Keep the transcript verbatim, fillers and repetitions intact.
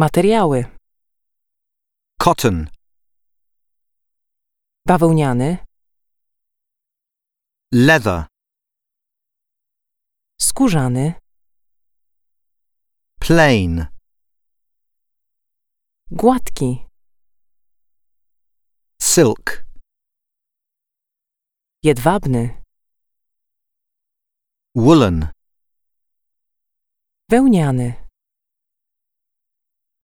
Materiały. Cotton. Bawełniany. Leather. Skórzany. Plain. Gładki. Silk. Jedwabny. Woolen. Wełniany.